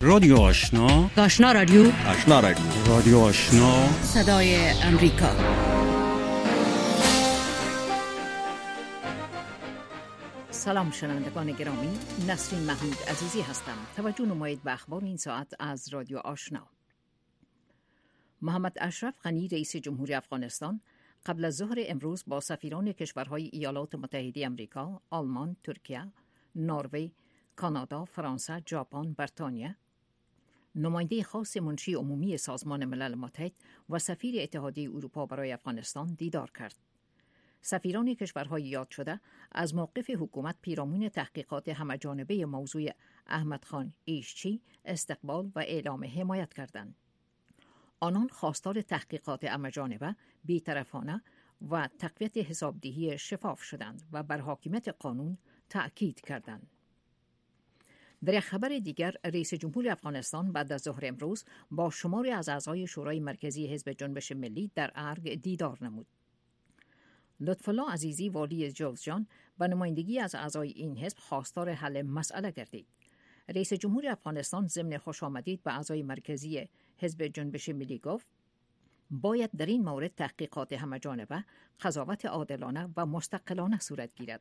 رادیو آشنا، آشنا رادیو، آشنا رادیو، رادیو آشنا، صدای امریکا. سلام شنوندگان گرامی، نسرین محمود عزیزی هستم. توجه نمایید به اخبار این ساعت از رادیو آشنا. محمد اشرف غنی رئیس جمهوری افغانستان قبل از ظهر امروز با سفیران کشورهای ایالات متحده آمریکا، آلمان، ترکیه، نروژ، کانادا، فرانسه، ژاپن، بریتانیا، نماینده خاص منشی عمومی سازمان ملل متحد و سفیر اتحادیه اروپا برای افغانستان دیدار کرد. سفیران کشورهای یاد شده از موقف حکومت پیرامون تحقیقات همه‌جانبه موضوع احمد خان ایشچی استقبال و اعلام حمایت کردند. آنان خواستار تحقیقات همه‌جانبه، بی‌طرفانه و تقویت حسابدهی شفاف شدند و بر حاکمیت قانون تأکید کردند. در یک خبر دیگر، رئیس جمهور افغانستان بعد از ظهر امروز با شماری از اعضای شورای مرکزی حزب جنبش ملی در ارگ دیدار نمود. لطف‌الله عزیزی والی جوزجان به نمایندگی از اعضای این حزب خواستار حل مسئله گردید. رئیس جمهور افغانستان ضمن خوشامدید به اعضای مرکزی حزب جنبش ملی گفت باید در این مورد تحقیقات همه‌جانبه، قضاوت عادلانه و مستقلانه صورت گیرد.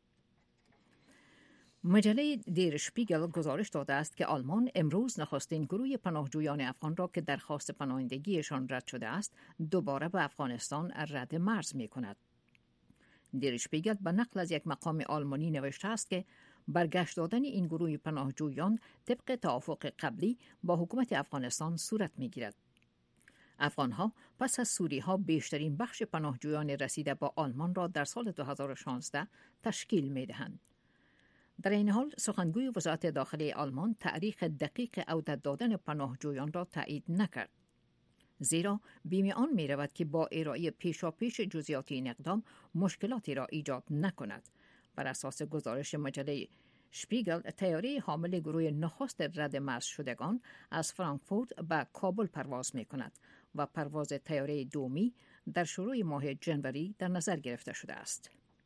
مجله دیر شپیگل گزارش داده است که آلمان امروز نخستین گروه پناهجویان افغان را که درخواست پناهندگیشان رد شده است دوباره به افغانستان رد مرز می کند. دیر شپیگل به نقل از یک مقام آلمانی نوشته است که برگشت دادن این گروه پناهجویان طبق توافق قبلی با حکومت افغانستان صورت می گیرد. افغانها پس از سوری‌ها بیشترین بخش پناهجویان رسیده با آلمان را در سال 2016 تشکیل می دهند. در این حال سخنگوی وزارت داخلی آلمان تاریخ دقیق عودت دادن پناهجویان را تایید نکرد، زیرا بیم آن می رود که با ارائه پیشاپیش جزئیات این اقدام مشکلاتی را ایجاد نکند. بر اساس گزارش مجله شپیگل، طیاره حامل گروه نخست رد مرز شدگان از فرانکفورت به کابل پرواز می کند و پرواز طیاره دومی در شروع ماه جنوری در نظر گرفته شده است.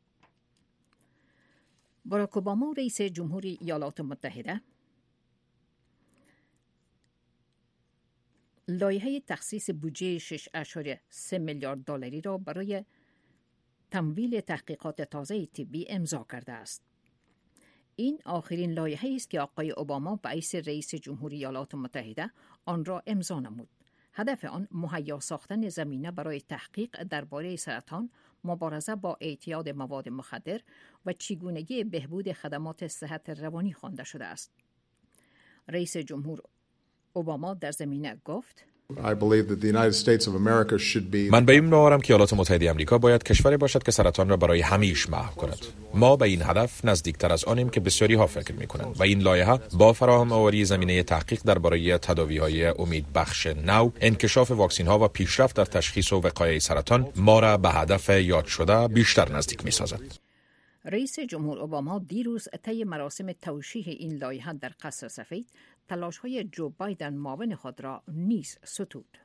باراک اوباما رئیس جمهوری ایالات متحده لایحه تخصیص بودجه 6.3 میلیارد دلاری را برای تمویل تحقیقات تازه طبی امضا کرده است. این آخرین لایحه است که آقای اوباما به حیث رئیس جمهوری ایالات متحده آن را امضا نمود. هدف آن مهیا ساختن زمینه برای تحقیق درباره سرطان، مبارزه با اعتیاد مواد مخدر و چگونگی بهبود خدمات صحت روانی خوانده شده است. رئیس جمهور اوباما در زمینه گفت: من به این باورم که ایالات متحده آمریکا باید کشوری باشد که سرطان را برای همیشه محو کند. ما به این هدف نزدیکتر از آنیم که بسیاری ها فکر می‌کنند و این لایحه با فراهم آوری زمینه تحقیق درباره تداوی‌های امیدبخش نو، انکشاف واکسن‌ها و پیشرفت در تشخیص و وقایع سرطان ما را به هدف یاد شده بیشتر نزدیک می‌سازد. رئیس جمهور اوباما دیروز طی مراسم توشیح این لایحه در قصر سفید تلاش‌های جو بایدن معاون خود را نیز ستود.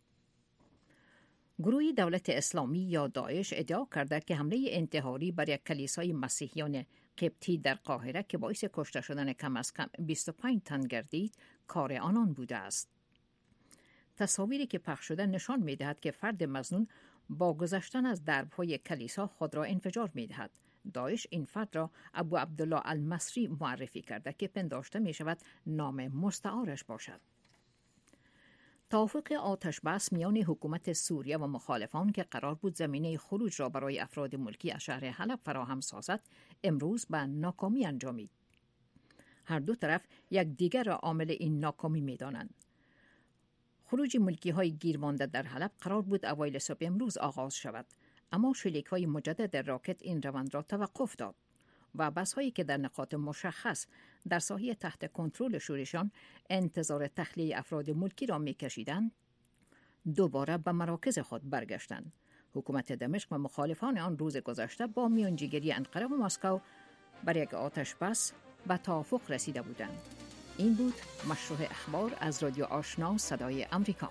گروه دولت اسلامی یا داعش ادعا کرده که حمله انتحاری بر یک کلیسای مسیحیان قبطی در قاهره که باعث کشته شدن کم از کم 25 تن گردید کار آنان بوده است. تصاویری که پخش شده نشان می‌دهد که فرد مظنون با گذشتن از درب‌های کلیسا خود را انفجار می‌دهد. داعش این فرد را ابو عبدالله المصری معرفی کرده که پنداشته می شود نام مستعارش باشد. توافق آتش بس میان حکومت سوریه و مخالفان که قرار بود زمینه خروج را برای افراد ملکی از شهر حلب فراهم سازد، امروز به ناکامی انجامید. هر دو طرف یک دیگر را عامل این ناکامی می دانند. خروج ملکی های گیرمانده در حلب قرار بود اوایل صبح امروز آغاز شود، اما شلیک‌های مجدد راکت این روند را توقف داد و بس‌هایی که در نقاط مشخص در ساحه تحت کنترل شورشان انتظار تخلیه افراد ملکی را می‌کشیدند، دوباره به مراکز خود برگشتند. حکومت دمشق و مخالفان آن روز گذشته با میانجیگری انقره و مسکو بر یک آتش بس به توافق رسیده بودند. این بود مشروع اخبار از رادیو آشنا صدای امریکا.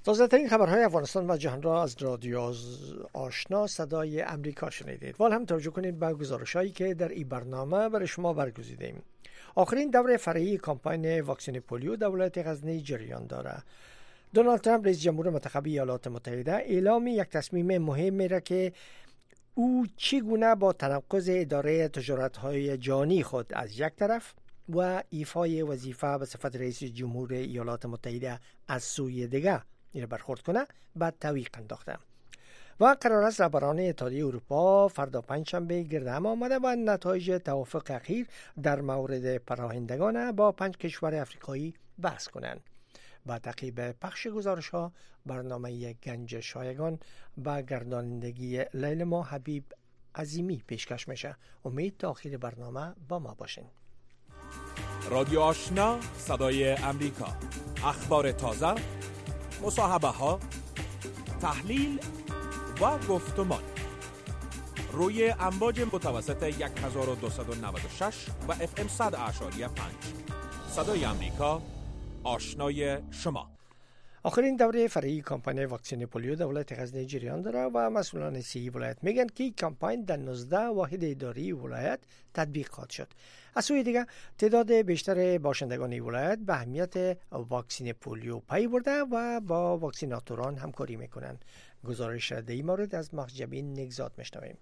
تازه‌ترین خبرهای افغانستان و جهان را از رادیو آشنا صدای امریکا شنیدید. وال هم توجه کنید به گزارش‌هایی که در این برنامه برای شما برگزیدیم. آخرین دوره فرعی کمپاین واکسن پولیو در ولایت غزنی جریان دارد. دونالد ترامپ رئیس جمهور منتخب ایالات متحده اعلام یک تصمیم مهم می‌رد که او چگونه با تناقض اداره تجارت‌های جهانی خود از یک طرف و ایفای وظیفه به صفت رئیس جمهور ایالات متحده از سوی دیگر این برخورد کنه بعد تعویق انداخته و قرار است رهبران اتحادیه اروپا فردا پنجشنبه گرد هم آمده و نتایج توافق اخیر در مورد پناهندگان با 5 کشور افریقایی بحث کنند. با تعقیب پخش گزارش‌ها برنامه گنج شایگان با گردانندگی لیلما حبیب عظیمی پیشکش میشه. امید تا آخر برنامه با ما باشین. رادیو آشنا صدای امریکا، اخبار تازه، مصاحبه ها، تحلیل و گفتمان روی امواج متوسط 1296 و FM 100.5 صدای امریکا، آشنای شما. آخرین دوره فرعی کمپاین واکسن پولیو در ولایت غزنی جریان داره و مسئولان صحی ولایت میگن که کمپاین در 19 واحد اداری ولایت تطبیق خواهد شد. از سوی دیگر تعداد بیشتر باشندگان ولایت به اهمیت واکسن پولیو پی برده و با واکسیناتوران همکاری میکنند. گزارش در این مورد از مخجبین نگزاد میشنویم.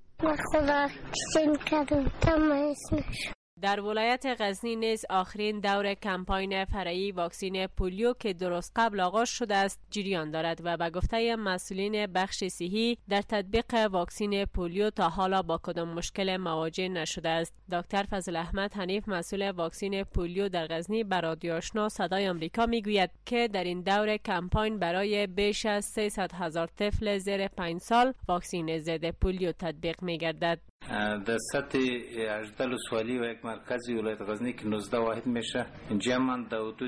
در ولایت غزنی نیز آخرین دور کمپاین فرعی واکسن پولیو که درست قبل آغاز شده است جریان دارد و به گفته مسئولین بخش صحی در تطبیق واکسن پولیو تا حالا با کدام مشکل مواجه نشده است. دکتر فضل احمد حنیف مسئول واکسن پولیو در غزنی به رادیو آشنا صدای آمریکا میگوید که در این دور کمپاین برای بیش از 300,000 طفل زیر 5 سال واکسن ضد پولیو تطبیق میگردد. در سطح 18 ولسوالی و یک مرکزی ولایت غزنی که 19 واحد میشه، جمعاً در حدود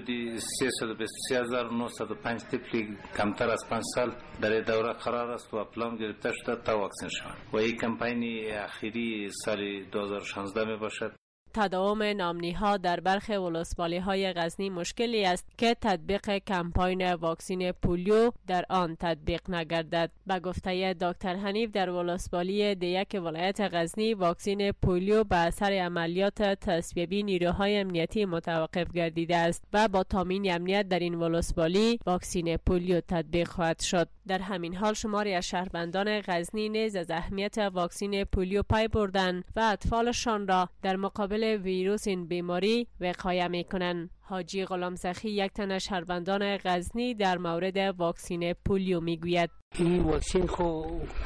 323,905 طفل کمتر از 5 سال در دوره قرار است و پلان گرفته شده تا واکسن شوند و این کمپاین اخیری سال 2016 می باشد. تداوم نامنی‌ها در برخی ولسوالی‌های غزنی مشکلی است که تطبیق کمپاین واکسن پولیو در آن تطبیق نگردد. به گفته دکتر حنیف در ولسوالی دیک ولایت غزنی واکسن پولیو به اثر عملیات تصویبی نیروهای امنیتی متوقف گردیده است و با تامین امنیت در این ولسوالی واکسن پولیو تطبیق خواهد شد. در همین حال شماری از شهروندان غزنی نیز از اهمیت واکسن پولیو پی بردند و اطفالشان را در مقابل ویروس این بیماری وقایه میکنند. حاجی غلام سخی یک تن از شهروندان غزنی در مورد واکسن پولیو میگوید این واکسن خو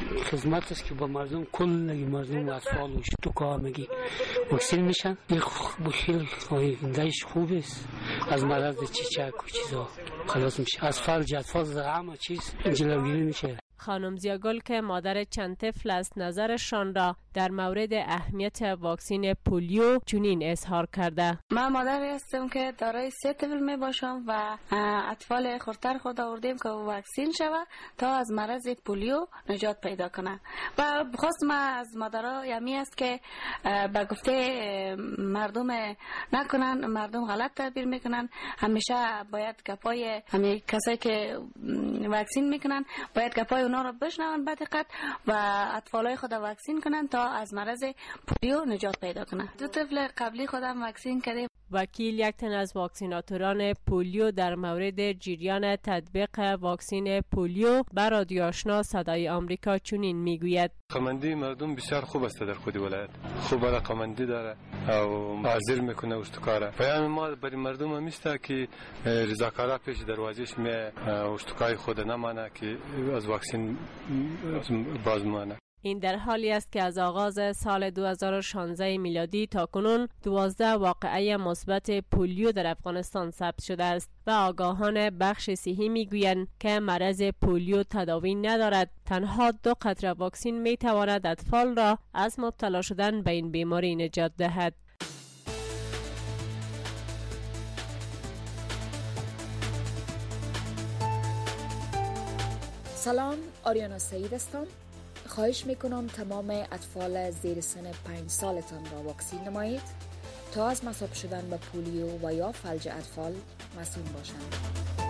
خدمت است که با مردم کل مردم اطفال و شتوکا میگی واکسن میشن. خیلی فایدهش خوب است، از مرض چیچک و چیزا خلاص میشه، از فلج اطفال همه چیز جلوگیری میشه. خانم زیاگل که مادر چند طفل است نظرشان را در مورد اهمیت واکسن پولیو چنین اظهار کرده. من مادری هستم که دارای 3 طفل می باشم و اطفال خردتر خود آوردیم که واکسن شود تا از مرض پولیو نجات پیدا کنه و بخواست ما از مادرها یمی است که به گفته مردم نکنن، مردم غلط تعبیر میکنن. همیشه باید گپای همه کسایی که واکسن میکنن باید گپای اونا رو بشنون به دقت و اطفالای خود واکسن کنن تا از مرض پولیو نجات پیدا کنن. 2 طفل قبلی خودم واکسن کردیم. وکیل یک تن از واکسیناتوران پولیو در مورد جریان تطبیق واکسن پولیو به رادیو آشنا صدای آمریکا چنین میگوید: رقمندی مردم بسیار خوب است در خود ولایت، خوب رقمندی داره و حاضر میکنه اشتکاره. پیام ما برای مردم هم است که رضاکارا پیش دروازش می اشتکای خود نمانه که از واکسن بازمانه. این در حالی است که از آغاز سال 2016 میلادی تا کنون 12 واقعه مثبت پولیو در افغانستان ثبت شده است و آگاهان بخش صحی میگویند که مرض پولیو تداوی ندارد. تنها 2 قطره واکسن میتواند اطفال را از مبتلا شدن به این بیماری نجات دهد. سلام، آریانا سعید هستم. خواهش میکنم تمام اطفال زیر سن 5 سالتان را واکسین نمایید تا از مصاب شدن به پولیو و یا فلج اطفال مسئول باشند.